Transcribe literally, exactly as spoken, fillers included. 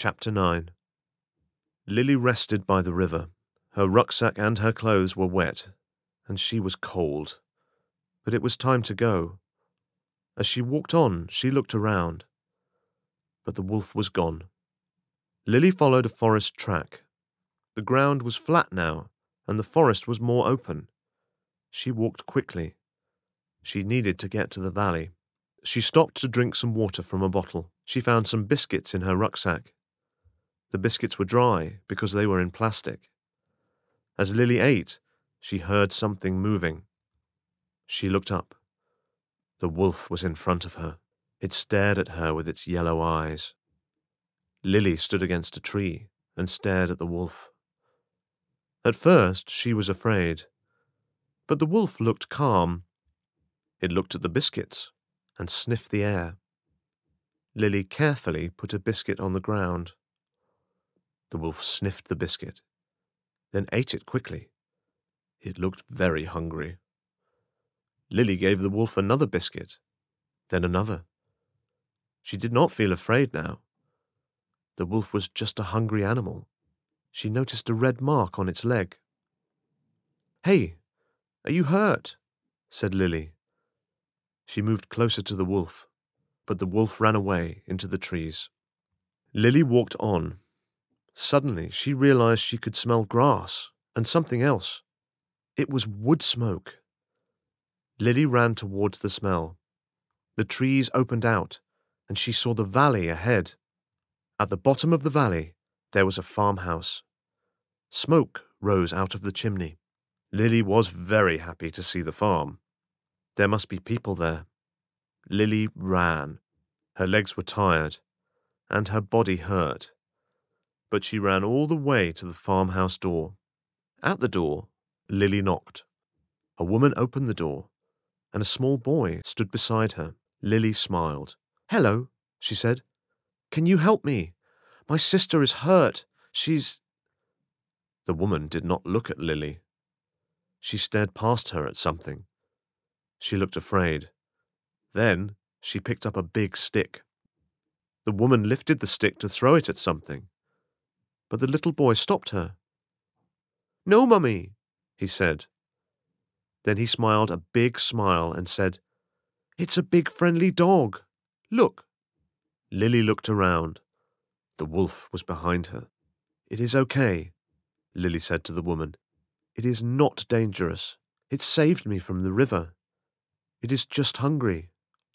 Chapter nine. Lily rested by the river. Her rucksack and her clothes were wet, and she was cold. But it was time to go. As she walked on, she looked around. But the wolf was gone. Lily followed a forest track. The ground was flat now, and the forest was more open. She walked quickly. She needed to get to the valley. She stopped to drink some water from a bottle. She found some biscuits in her rucksack. The biscuits were dry because they were in plastic. As Lily ate, she heard something moving. She looked up. The wolf was in front of her. It stared at her with its yellow eyes. Lily stood against a tree and stared at the wolf. At first, she was afraid. But the wolf looked calm. It looked at the biscuits and sniffed the air. Lily carefully put a biscuit on the ground. The wolf sniffed the biscuit, then ate it quickly. It looked very hungry. Lily gave the wolf another biscuit, then another. She did not feel afraid now. The wolf was just a hungry animal. She noticed a red mark on its leg. "Hey, are you hurt?" said Lily. She moved closer to the wolf, but the wolf ran away into the trees. Lily walked on. Suddenly, she realized she could smell grass and something else. It was wood smoke. Lily ran towards the smell. The trees opened out, and she saw the valley ahead. At the bottom of the valley, there was a farmhouse. Smoke rose out of the chimney. Lily was very happy to see the farm. There must be people there. Lily ran. Her legs were tired, and her body hurt. But she ran all the way to the farmhouse door. At the door, Lily knocked. A woman opened the door, and a small boy stood beside her. Lily smiled. "Hello," she said. "Can you help me? My sister is hurt. She's—" The woman did not look at Lily. She stared past her at something. She looked afraid. Then she picked up a big stick. The woman lifted the stick to throw it at something. But the little boy stopped her. "No, Mummy," he said. Then he smiled a big smile and said, "It's a big friendly dog. Look." Lily looked around. The wolf was behind her. "It is okay," Lily said to the woman. "It is not dangerous. It saved me from the river. It is just hungry."